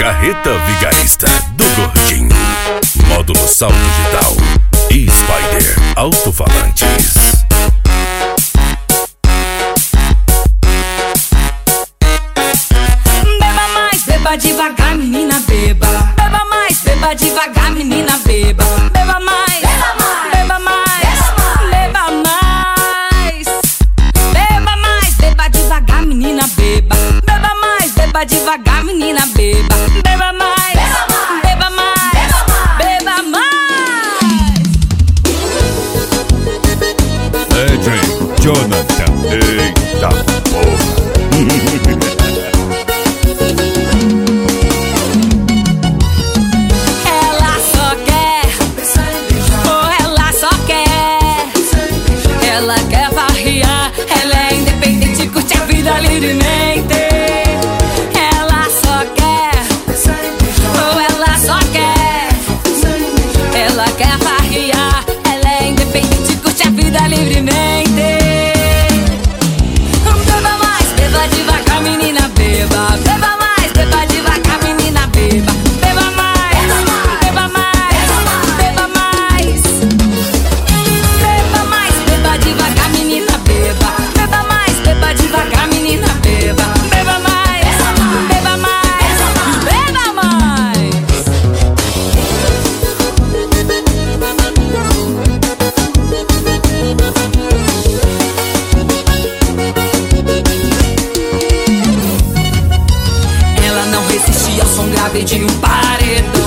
Carreta Vigarista do Gordinho. Módulo Sal Digital e Spider Alto-Falantes. Beba mais, beba devagar, menina, beba. Beba mais, beba devagar, menina, beba. Beba mais, beba mais, beba mais. Beba mais, beba devagar, menina, beba. Beba mais, beba devagar, menina, beba. Beba mais, beba mais, beba mais. DJ Jonathan. Eita porra. Ela só quer, oh, ela só quer. Ela quer farrear, ela é independente, curte a vida livremente. Ela só quer, oh, ela só quer. Ela quer farrear, ela é independente, curte a vida livremente. Beba mais, beba devagar, menina, beba. Beba mais, beba devagar, menina, beba. Beba mais, beba mais, beba mais. Beba mais, beba devagar, menina, beba. Beba mais, beba devagar, menina, beba. Beba mais, beba mais, beba mais. Ela não resistia ao som grave de um paredão.